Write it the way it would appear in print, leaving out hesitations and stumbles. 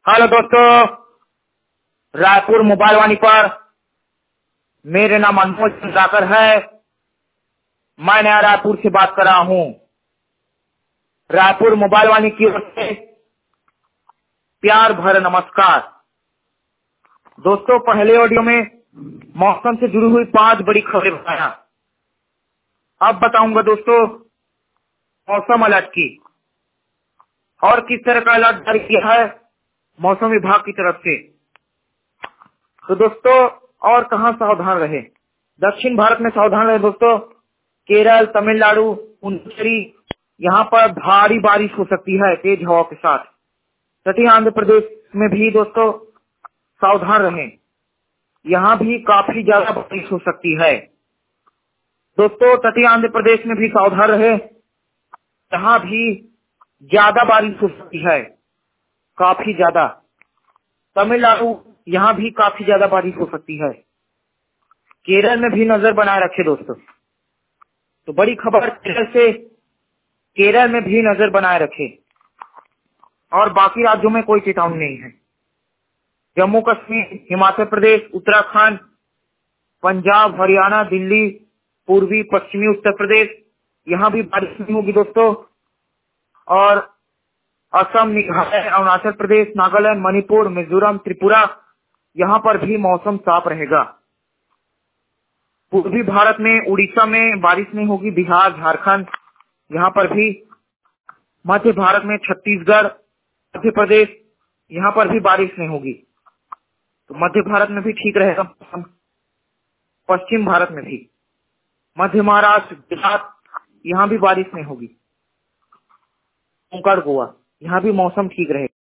Hello दोस्तों, Raipur mobile वाणी पर मेरे नाम अनमोल चंद्राकर है। मैं नया रायपुर से बात कर रहा हूँ। रायपुर मोबाइल वाणी की ओर से प्यार भरा नमस्कार। दोस्तों, पहले ऑडियो में मौसम से जुड़ी हुई 5 बड़ी खबरें बताया। अब बताऊंगा दोस्तों मौसम अलर्ट की और किस तरह का अलर्ट जारी किया है मौसम विभाग की तरफ से। तो दोस्तों, और कहां सावधान रहे? दक्षिण भारत में सावधान रहे दोस्तों। केरल, तमिलनाडु, पुडुचेरी, यहाँ पर भारी बारिश हो सकती है तेज हवा के साथ। तटीय आंध्र प्रदेश में भी दोस्तों सावधान रहें, यहाँ भी काफी ज्यादा बारिश हो सकती है। दोस्तों, तटीय आंध्र प्रदेश में भी सावधान रहे, यहाँ भी ज्यादा बारिश हो सकती है, काफी ज्यादा। तमिलनाडु, यहाँ भी काफी ज्यादा बारिश हो सकती है। केरल में भी नजर बनाए रखे दोस्तों। तो बड़ी खबर केरल से, केरल में भी नजर बनाए रखे और बाकी राज्यों में कोई चेतावनी नहीं है। जम्मू कश्मीर, हिमाचल प्रदेश, उत्तराखंड, पंजाब, हरियाणा, दिल्ली, पूर्वी पश्चिमी उत्तर प्रदेश, यहाँ भी बारिश नहीं होगी दोस्तों। और असम, मेघालय, अरुणाचल प्रदेश, नागालैंड, मणिपुर, मिजोरम, त्रिपुरा, यहाँ पर भी मौसम साफ रहेगा। पूर्वी भारत में उड़ीसा में बारिश नहीं होगी, बिहार, झारखंड, यहाँ पर भी। मध्य भारत में छत्तीसगढ़, मध्य प्रदेश, यहाँ पर भी बारिश नहीं होगी। तो मध्य भारत में भी ठीक रहेगा मौसम। पश्चिम भारत में भी, मध्य महाराष्ट्र, गुजरात, यहाँ भी बारिश नहीं होगी। कोंकण, गोवा, यहाँ भी मौसम ठीक रहेगा।